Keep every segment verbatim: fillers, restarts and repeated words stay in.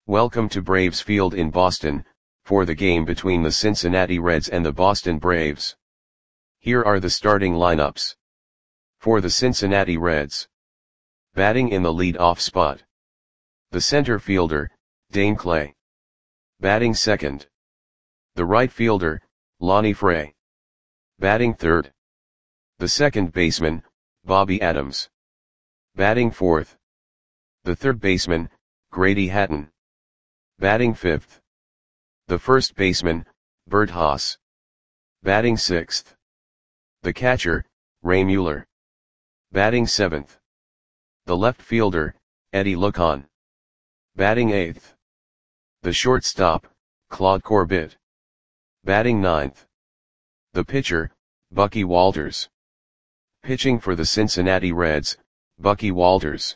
Welcome to Braves Field in Boston, for the game between the Cincinnati Reds and the Boston Braves. Here are the starting lineups. For the Cincinnati Reds. Batting in the lead-off spot. The center fielder, Dane Clay. Batting second. The right fielder, Lonnie Fray. Batting third. The second baseman, Bobby Adams. Batting fourth. The third baseman, Grady Hatton. Batting fifth. The first baseman, Bert Haas. Batting sixth. The catcher, Ray Mueller. Batting seventh. The left fielder, Eddie Lucon. Batting eighth. The shortstop, Claude Corbett. Batting ninth. The pitcher, Bucky Walters. Pitching for the Cincinnati Reds, Bucky Walters.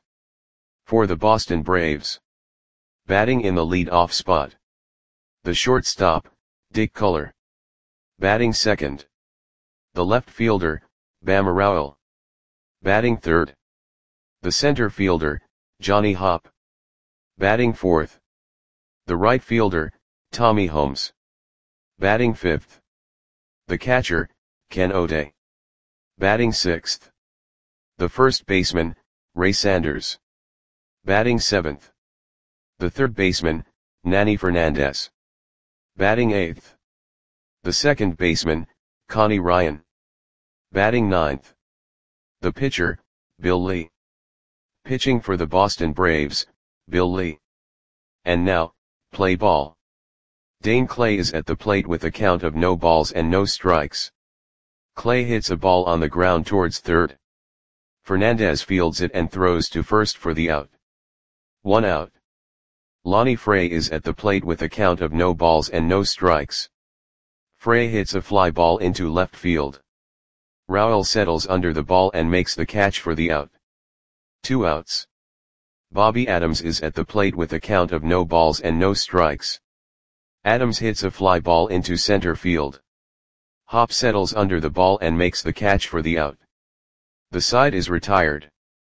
For the Boston Braves. Batting in the lead-off spot. The shortstop, Dick Culler. Batting second. The left fielder, Bama Rowell. Batting third. The center fielder, Johnny Hopp. Batting fourth. The right fielder, Tommy Holmes. Batting fifth. The catcher, Ken O'Day. Batting sixth. The first baseman, Ray Sanders. Batting seventh. The third baseman, Nanny Fernandez. Batting eighth. The second baseman, Connie Ryan. Batting ninth. The pitcher, Bill Lee. Pitching for the Boston Braves, Bill Lee. And now, play ball. Dane Clay is at the plate with a count of no balls and no strikes. Clay hits a ball on the ground towards third. Fernandez fields it and throws to first for the out. One out. Lonnie Fray is at the plate with a count of no balls and no strikes. Fray hits a fly ball into left field. Rowell settles under the ball and makes the catch for the out. Two outs. Bobby Adams is at the plate with a count of no balls and no strikes. Adams hits a fly ball into center field. Hopp settles under the ball and makes the catch for the out. The side is retired.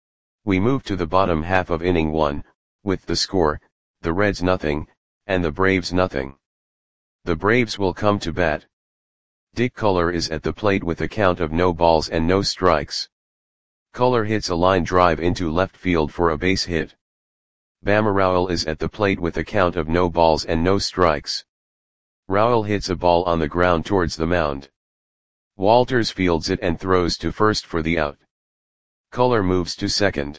We move to the bottom half of inning one, with the score, the Reds nothing, and the Braves nothing. The Braves will come to bat. Dick Culler is at the plate with a count of no balls and no strikes. Culler hits a line drive into left field for a base hit. Bama Rowell is at the plate with a count of no balls and no strikes. Rowell hits a ball on the ground towards the mound. Walters fields it and throws to first for the out. Culler moves to second.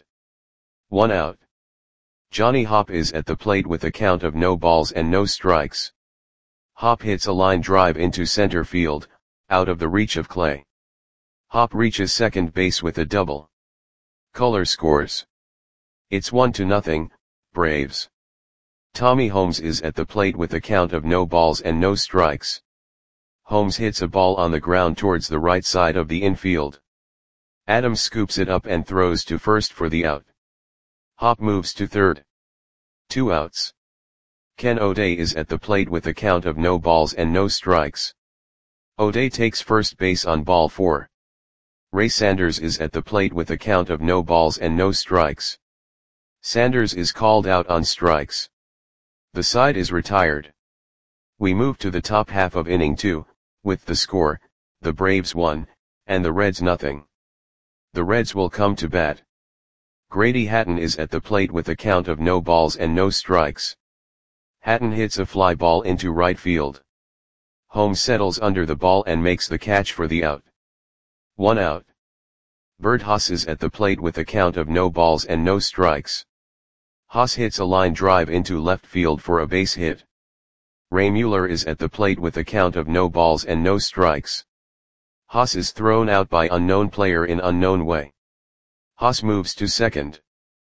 One out. Johnny Hopp is at the plate with a count of no balls and no strikes. Hopp hits a line drive into center field, out of the reach of Clay. Hopp reaches second base with a double. Culler scores. It's one to nothing, Braves. Tommy Holmes is at the plate with a count of no balls and no strikes. Holmes hits a ball on the ground towards the right side of the infield. Adams scoops it up and throws to first for the out. Hopp moves to third. Two outs. Ken O'Day is at the plate with a count of no balls and no strikes. O'Day takes first base on ball four. Ray Sanders is at the plate with a count of no balls and no strikes. Sanders is called out on strikes. The side is retired. We move to the top half of inning two, with the score, the Braves one, and the Reds nothing. The Reds will come to bat. Grady Hatton is at the plate with a count of no balls and no strikes. Hatton hits a fly ball into right field. Holmes settles under the ball and makes the catch for the out. One out. Bert Haas is at the plate with a count of no balls and no strikes. Haas hits a line drive into left field for a base hit. Ray Mueller is at the plate with a count of no balls and no strikes. Haas is thrown out by unknown player in unknown way. Haas moves to second.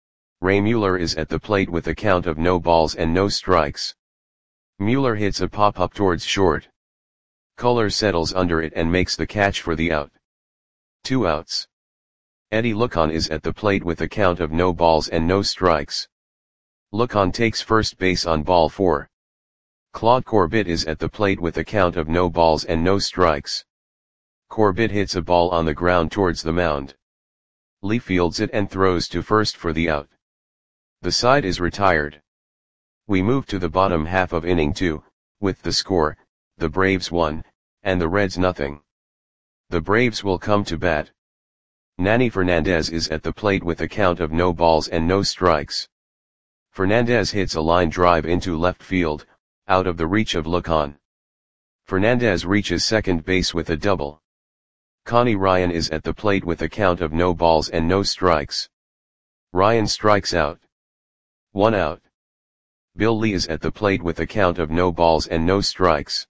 Ray Mueller is at the plate with a count of no balls and no strikes. Mueller hits a pop-up towards short. Culler settles under it and makes the catch for the out. Two outs. Eddie Lucon is at the plate with a count of no balls and no strikes. Lucon takes first base on ball four. Claude Corbett is at the plate with a count of no balls and no strikes. Corbett hits a ball on the ground towards the mound. Lee fields it and throws to first for the out. The side is retired. We move to the bottom half of inning two, with the score, the Braves one, and the Reds nothing. The Braves will come to bat. Nanny Fernandez is at the plate with a count of no balls and no strikes. Fernandez hits a line drive into left field, out of the reach of Luchan. Fernandez reaches second base with a double. Connie Ryan is at the plate with a count of no balls and no strikes. Ryan strikes out. One out. Bill Lee is at the plate with a count of no balls and no strikes.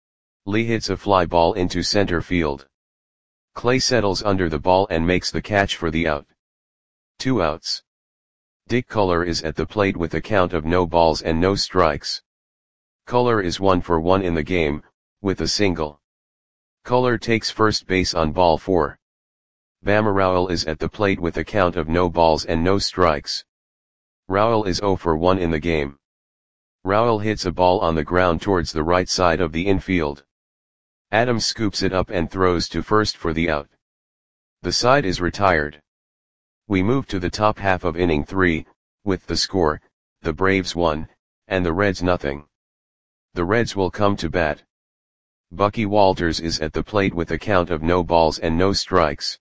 Lee hits a fly ball into center field. Clay settles under the ball and makes the catch for the out. Two outs. Dick Culler is at the plate with a count of no balls and no strikes. Culler is one for one in the game, with a single. Culler takes first base on ball four. Bama Rowell is at the plate with a count of no balls and no strikes. Rowell is zero for one in the game. Rowell hits a ball on the ground towards the right side of the infield. Adams scoops it up and throws to first for the out. The side is retired. We move to the top half of inning three, with the score, the Braves one, and the Reds nothing. The Reds will come to bat. Bucky Walters is at the plate with a count of no balls and no strikes.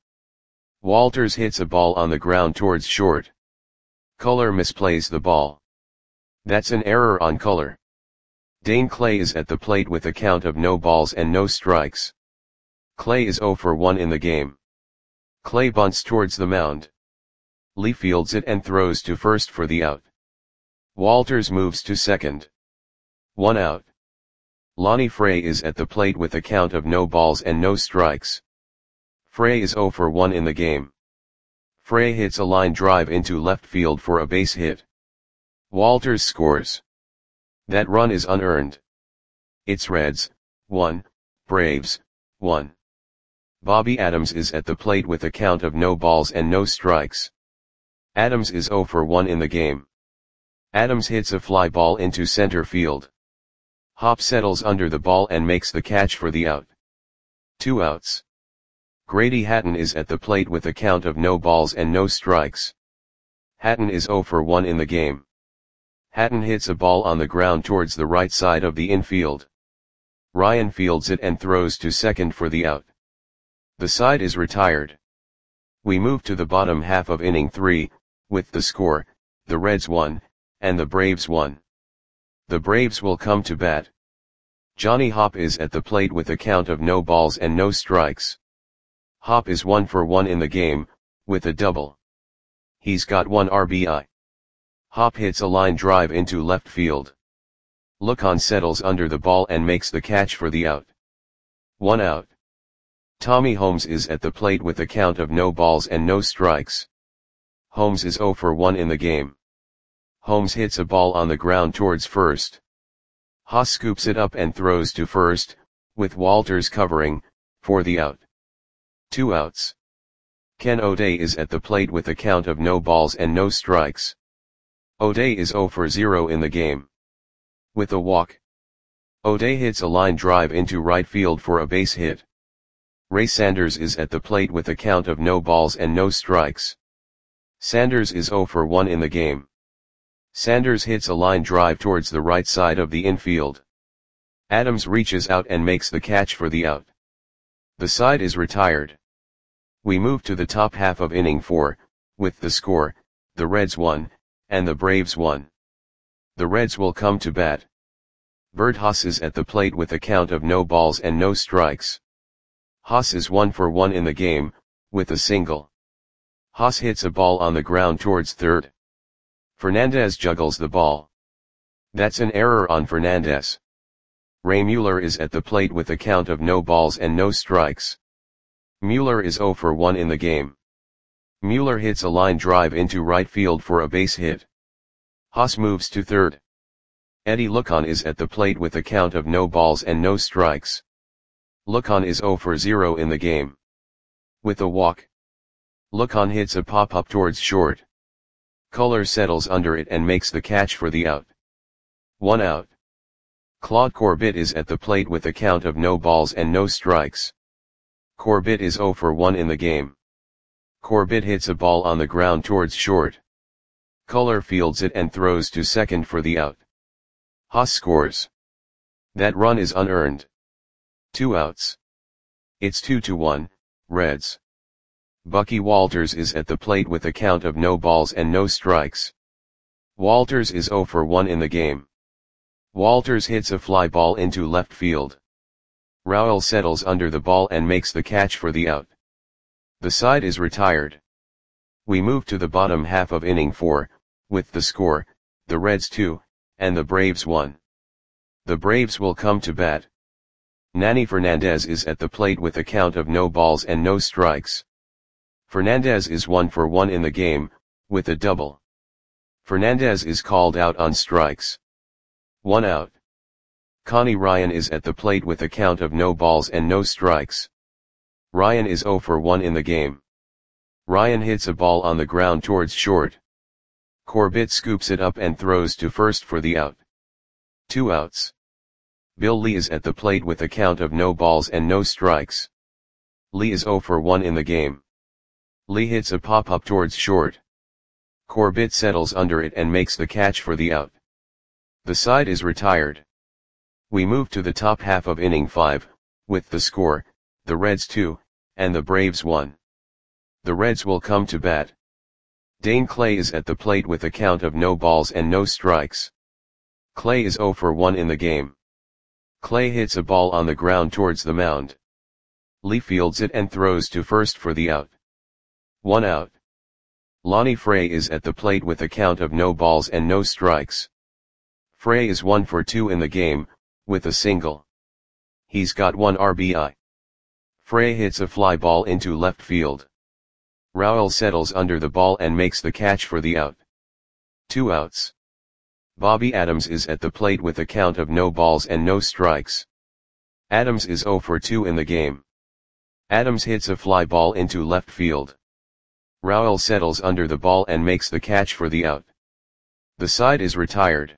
Walters hits a ball on the ground towards short. Culler misplays the ball. That's an error on Culler. Dane Clay is at the plate with a count of no balls and no strikes. Clay is zero for one in the game. Clay bunts towards the mound. Lee fields it and throws to first for the out. Walters moves to second. One out. Lonnie Frey is at the plate with a count of no balls and no strikes. Frey is zero for one in the game. Frey hits a line drive into left field for a base hit. Walters scores. That run is unearned. It's Reds, one, Braves, one. Bobby Adams is at the plate with a count of no balls and no strikes. Adams is zero for one in the game. Adams hits a fly ball into center field. Hop settles under the ball and makes the catch for the out. Two outs. Grady Hatton is at the plate with a count of no balls and no strikes. Hatton is zero for one in the game. Hatton hits a ball on the ground towards the right side of the infield. Ryan fields it and throws to second for the out. The side is retired. We move to the bottom half of inning three, with the score, the Reds one, and the Braves one. The Braves will come to bat. Johnny Hopp is at the plate with a count of no balls and no strikes. Hopp is one for one in the game, with a double. He's got one R B I. Hopp hits a line drive into left field. Luchan settles under the ball and makes the catch for the out. One out. Tommy Holmes is at the plate with a count of no balls and no strikes. Holmes is zero for one in the game. Holmes hits a ball on the ground towards first. Haas scoops it up and throws to first, with Walters covering, for the out. Two outs. Ken O'Day is at the plate with a count of no balls and no strikes. O'Day is zero for zero in the game. With a walk. O'Day hits a line drive into right field for a base hit. Ray Sanders is at the plate with a count of no balls and no strikes. Sanders is zero for one in the game. Sanders hits a line drive towards the right side of the infield. Adams reaches out and makes the catch for the out. The side is retired. We move to the top half of inning four, with the score, the Reds one, and the Braves one. The Reds will come to bat. Bert Haas is at the plate with a count of no balls and no strikes. Haas is one for one in the game, with a single. Haas hits a ball on the ground towards third. Fernandez juggles the ball. That's an error on Fernandez. Ray Mueller is at the plate with a count of no balls and no strikes. Mueller is zero for one in the game. Mueller hits a line drive into right field for a base hit. Haas moves to third. Eddie Luchan is at the plate with a count of no balls and no strikes. Luchan is zero for zero in the game. With a walk. Luchan hits a pop-up towards short. Culler settles under it and makes the catch for the out. One out. Claude Corbett is at the plate with a count of no balls and no strikes. Corbett is zero for one in the game. Corbett hits a ball on the ground towards short. Culler fields it and throws to second for the out. Haas scores. That run is unearned. Two outs. It's two to one, Reds. Bucky Walters is at the plate with a count of no balls and no strikes. Walters is oh for one in the game. Walters hits a fly ball into left field. Rowell settles under the ball and makes the catch for the out. The side is retired. We move to the bottom half of inning four, with the score, the Reds two, and the Braves one. The Braves will come to bat. Nanny Fernandez is at the plate with a count of no balls and no strikes. Fernandez is one for one in the game, with a double. Fernandez is called out on strikes. One out. Connie Ryan is at the plate with a count of no balls and no strikes. Ryan is oh for one in the game. Ryan hits a ball on the ground towards short. Corbett scoops it up and throws to first for the out. Two outs. Bill Lee is at the plate with a count of no balls and no strikes. Lee is oh for one in the game. Lee hits a pop-up towards short. Corbett settles under it and makes the catch for the out. The side is retired. We move to the top half of inning five, with the score, the Reds two, and the Braves one. The Reds will come to bat. Dane Clay is at the plate with a count of no balls and no strikes. Clay is oh for one in the game. Clay hits a ball on the ground towards the mound. Lee fields it and throws to first for the out. One out. Lonnie Frey is at the plate with a count of no balls and no strikes. Frey is one for two in the game, with a single. He's got one R B I. Frey hits a fly ball into left field. Rowell settles under the ball and makes the catch for the out. Two outs. Bobby Adams is at the plate with a count of no balls and no strikes. Adams is oh for two in the game. Adams hits a fly ball into left field. Rowell settles under the ball and makes the catch for the out. The side is retired.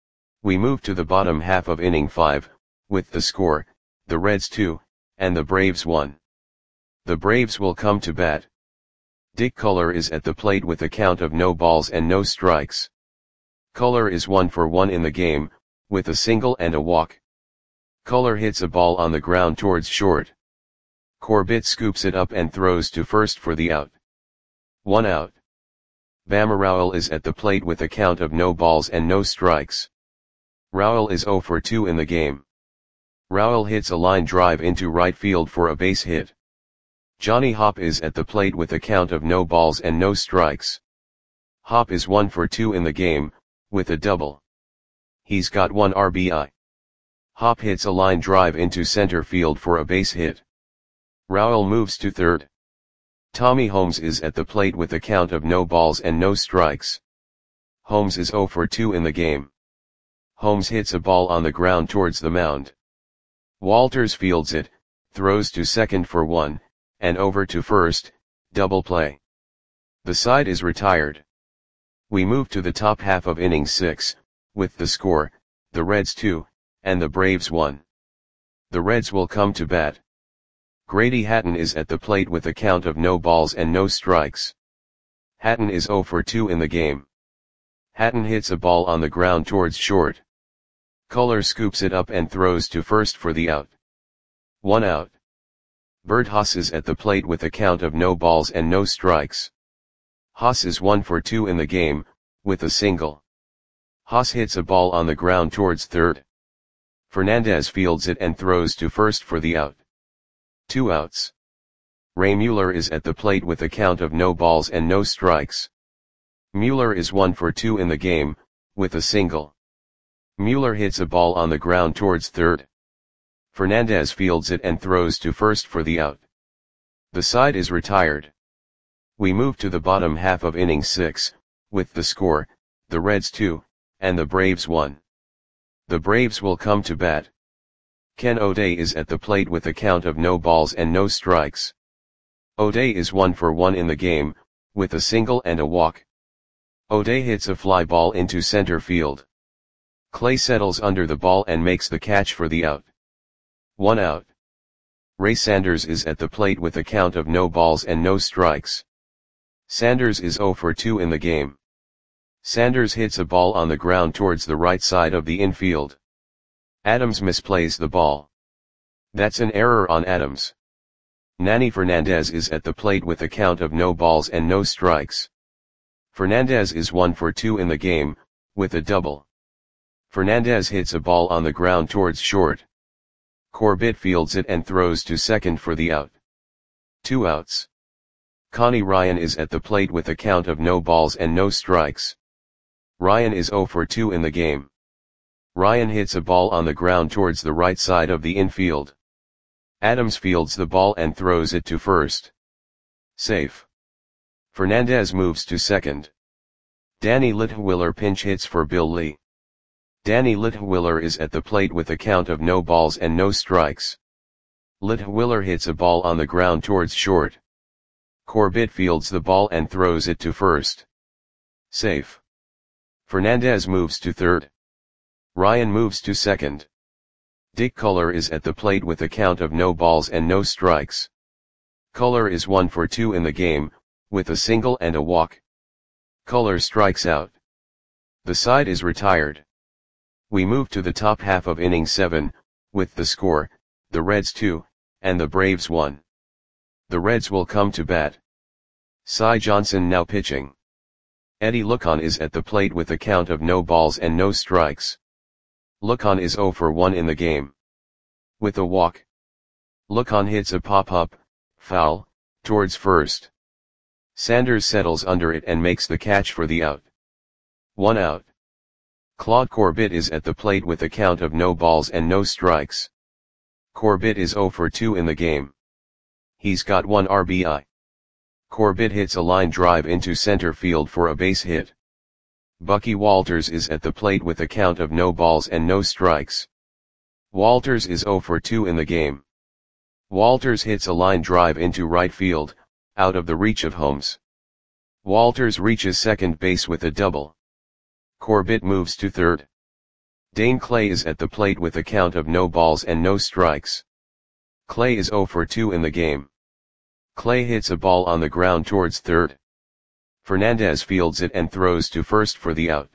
We move to the bottom half of inning five, with the score, the Reds two, and the Braves one. The Braves will come to bat. Dick Culler is at the plate with a count of no balls and no strikes. Culler is one for one in the game, with a single and a walk. Culler hits a ball on the ground towards short. Corbett scoops it up and throws to first for the out. One out. Bama Rowell is at the plate with a count of no balls and no strikes. Rowell is oh for two in the game. Rowell hits a line drive into right field for a base hit. Johnny Hopp is at the plate with a count of no balls and no strikes. Hopp is one for two in the game, with a double. He's got one R B I. Hopp hits a line drive into center field for a base hit. Rowell moves to third. Tommy Holmes is at the plate with a count of no balls and no strikes. Holmes is oh for two in the game. Holmes hits a ball on the ground towards the mound. Walters fields it, throws to second for one, and over to first, double play. The side is retired. We move to the top half of inning six, with the score, the Reds two, and the Braves one. The Reds will come to bat. Grady Hatton is at the plate with a count of no balls and no strikes. Hatton is oh for two in the game. Hatton hits a ball on the ground towards short. Culler scoops it up and throws to first for the out. One out. Bert Haas is at the plate with a count of no balls and no strikes. Haas is one for two in the game, with a single. Haas hits a ball on the ground towards third. Fernandez fields it and throws to first for the out. Two outs. Ray Mueller is at the plate with a count of no balls and no strikes. Mueller is one for two in the game, with a single. Mueller hits a ball on the ground towards third. Fernandez fields it and throws to first for the out. The side is retired. We move to the bottom half of inning six, with the score, the Reds two, and the Braves one. The Braves will come to bat. Ken O'Day is at the plate with a count of no balls and no strikes. O'Day is one for one in the game, with a single and a walk. O'Day hits a fly ball into center field. Clay settles under the ball and makes the catch for the out. One out. Ray Sanders is at the plate with a count of no balls and no strikes. Sanders is oh for two in the game. Sanders hits a ball on the ground towards the right side of the infield. Adams misplays the ball. That's an error on Adams. Nanny Fernandez is at the plate with a count of no balls and no strikes. Fernandez is one for two in the game, with a double. Fernandez hits a ball on the ground towards short. Corbett fields it and throws to second for the out. Two outs. Connie Ryan is at the plate with a count of no balls and no strikes. Ryan is zero for two in the game. Ryan hits a ball on the ground towards the right side of the infield. Adams fields the ball and throws it to first. Safe. Fernandez moves to second. Danny Litwiller pinch hits for Bill Lee. Danny Litwiller is at the plate with a count of no balls and no strikes. Litwiller hits a ball on the ground towards short. Corbett fields the ball and throws it to first. Safe. Fernandez moves to third. Ryan moves to second. Dick Culler is at the plate with a count of no balls and no strikes. Culler is one for two in the game, with a single and a walk. Culler strikes out. The side is retired. We move to the top half of inning seven, with the score, the Reds two, and the Braves one. The Reds will come to bat. Cy Johnson now pitching. Eddie Lucon is at the plate with a count of no balls and no strikes. Lucon is zero for one in the game. With a walk. Lucon hits a pop-up, foul, towards first. Sanders settles under it and makes the catch for the out. One out. Claude Corbett is at the plate with a count of no balls and no strikes. Corbett is zero for two in the game. He's got one R B I. Corbett hits a line drive into center field for a base hit. Bucky Walters is at the plate with a count of no balls and no strikes. Walters is zero for two in the game. Walters hits a line drive into right field, out of the reach of Holmes. Walters reaches second base with a double. Corbett moves to third. Dane Clay is at the plate with a count of no balls and no strikes. Clay is zero for two in the game. Clay hits a ball on the ground towards third. Fernandez fields it and throws to first for the out.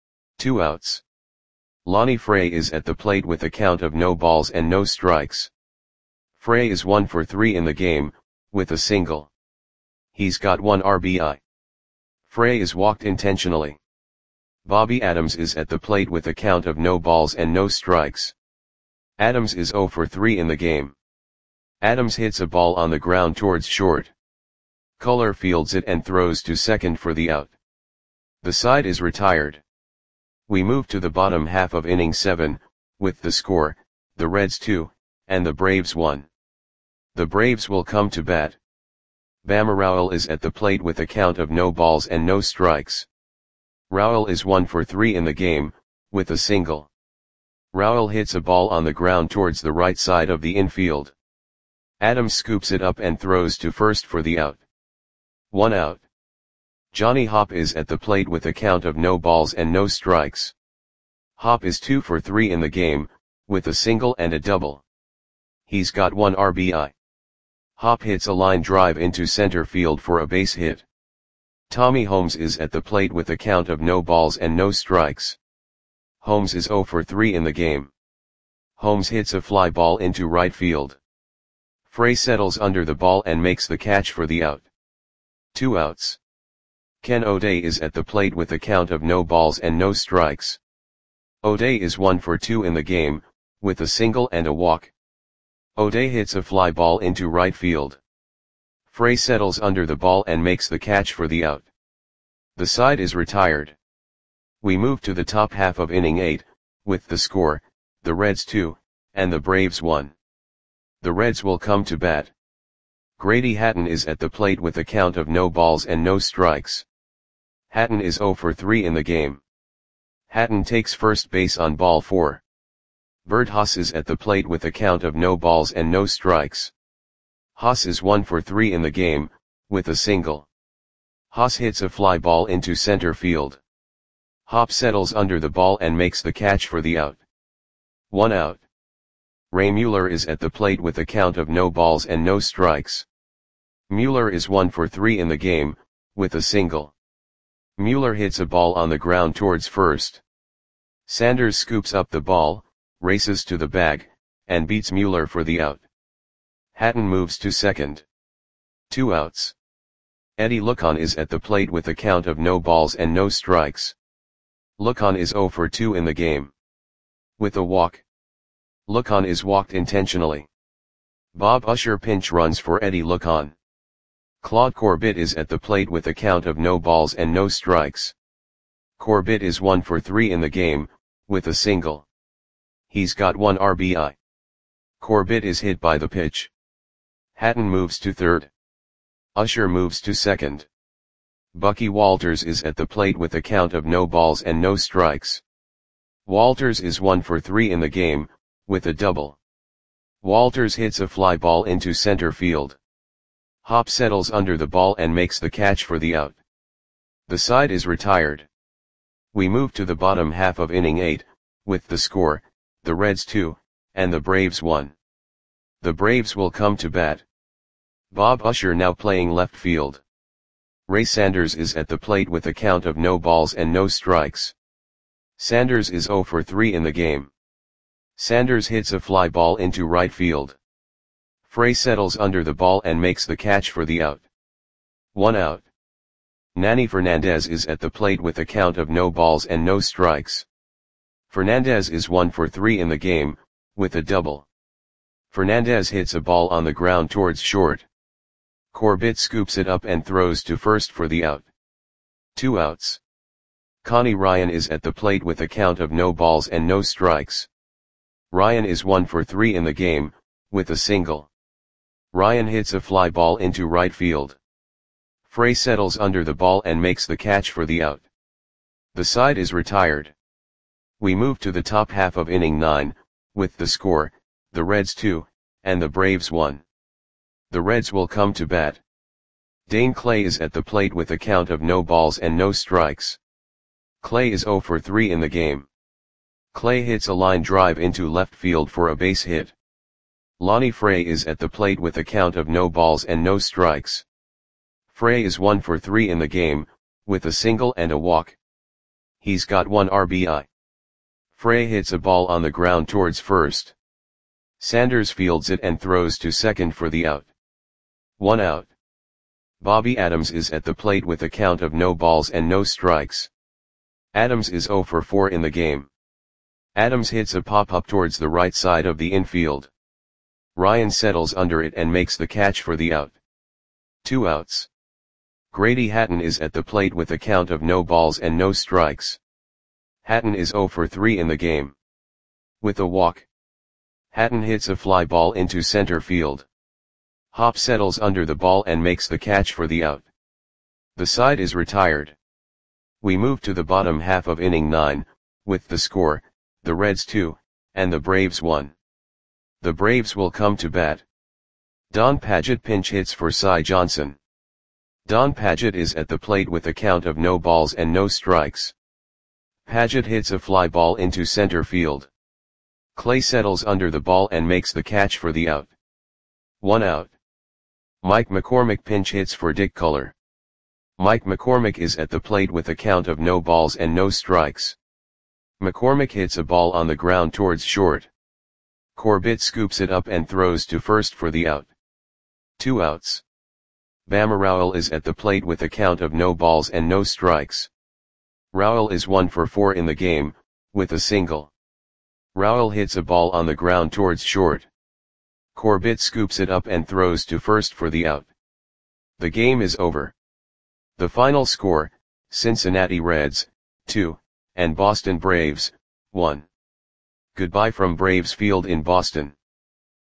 Two outs. Lonnie Frey is at the plate with a count of no balls and no strikes. Frey is one for three in the game, with a single. He's got one R B I. Frey is walked intentionally. Bobby Adams is at the plate with a count of no balls and no strikes. Adams is zero for three in the game. Adams hits a ball on the ground towards short. Culler fields it and throws to second for the out. The side is retired. We move to the bottom half of inning seven, with the score, the Reds two, and the Braves one. The Braves will come to bat. Bama Rowell is at the plate with a count of no balls and no strikes. Rowell is one for three in the game, with a single. Rowell hits a ball on the ground towards the right side of the infield. Adams scoops it up and throws to first for the out. One out. Johnny Hopp is at the plate with a count of no balls and no strikes. Hopp is two for three in the game, with a single and a double. He's got one R B I. Hopp hits a line drive into center field for a base hit. Tommy Holmes is at the plate with a count of no balls and no strikes. Holmes is zero for three in the game. Holmes hits a fly ball into right field. Frey settles under the ball and makes the catch for the out. Two outs. Ken O'Day is at the plate with a count of no balls and no strikes. O'Day is one for two in the game, with a single and a walk. O'Day hits a fly ball into right field. Frey settles under the ball and makes the catch for the out. The side is retired. We move to the top half of inning eight, with the score, the Reds two, and the Braves one. The Reds will come to bat. Grady Hatton is at the plate with a count of no balls and no strikes. Hatton is zero for three in the game. Hatton takes first base on ball four. Bert Haas is at the plate with a count of no balls and no strikes. Haas is one for three in the game, with a single. Haas hits a fly ball into center field. Hopp settles under the ball and makes the catch for the out. One out. Ray Mueller is at the plate with a count of no balls and no strikes. Mueller is one for three in the game, with a single. Mueller hits a ball on the ground towards first. Sanders scoops up the ball, races to the bag, and beats Mueller for the out. Hatton moves to second. Two outs. Eddie Lucon is at the plate with a count of no balls and no strikes. Lucon is zero for two in the game. With a walk. Lucon is walked intentionally. Bob Usher pinch runs for Eddie Lucon. Claude Corbett is at the plate with a count of no balls and no strikes. Corbett is one for three in the game, with a single. He's got one R B I. Corbett is hit by the pitch. Hatton moves to third. Usher moves to second. Bucky Walters is at the plate with a count of no balls and no strikes. Walters is one for three in the game, with a double. Walters hits a fly ball into center field. Hop settles under the ball and makes the catch for the out. The side is retired. We move to the bottom half of inning eight, with the score, the Reds two, and the Braves one. The Braves will come to bat. Bob Usher now playing left field. Ray Sanders is at the plate with a count of no balls and no strikes. Sanders is zero for three in the game. Sanders hits a fly ball into right field. Frey settles under the ball and makes the catch for the out. One out. Nanny Fernandez is at the plate with a count of no balls and no strikes. Fernandez is one for three in the game, with a double. Fernandez hits a ball on the ground towards short. Corbett scoops it up and throws to first for the out. Two outs. Connie Ryan is at the plate with a count of no balls and no strikes. Ryan is one for three in the game, with a single. Ryan hits a fly ball into right field. Frey settles under the ball and makes the catch for the out. The side is retired. We move to the top half of inning nine, with the score, the Reds two, and the Braves one. The Reds will come to bat. Dane Clay is at the plate with a count of no balls and no strikes. Clay is zero for three in the game. Clay hits a line drive into left field for a base hit. Lonnie Frey is at the plate with a count of no balls and no strikes. Frey is one for three in the game, with a single and a walk. He's got one R B I. Frey hits a ball on the ground towards first. Sanders fields it and throws to second for the out. One out. Bobby Adams is at the plate with a count of no balls and no strikes. Adams is zero for four in the game. Adams hits a pop-up towards the right side of the infield. Ryan settles under it and makes the catch for the out. Two outs. Grady Hatton is at the plate with a count of no balls and no strikes. Hatton is zero for three in the game. With a walk. Hatton hits a fly ball into center field. Hop settles under the ball and makes the catch for the out. The side is retired. We move to the bottom half of inning nine, with the score, the Reds two, and the Braves one. The Braves will come to bat. Don Padgett pinch hits for Cy Johnson. Don Padgett is at the plate with a count of no balls and no strikes. Padgett hits a fly ball into center field. Clay settles under the ball and makes the catch for the out. One out. Mike McCormick pinch hits for Dick Culler. Mike McCormick is at the plate with a count of no balls and no strikes. McCormick hits a ball on the ground towards short. Corbett scoops it up and throws to first for the out. Two outs. Bama Rowell is at the plate with a count of no balls and no strikes. Rowell is one for four in the game, with a single. Rowell hits a ball on the ground towards short. Corbett scoops it up and throws to first for the out. The game is over. The final score, Cincinnati Reds, two, and Boston Braves, one. Goodbye from Braves Field in Boston.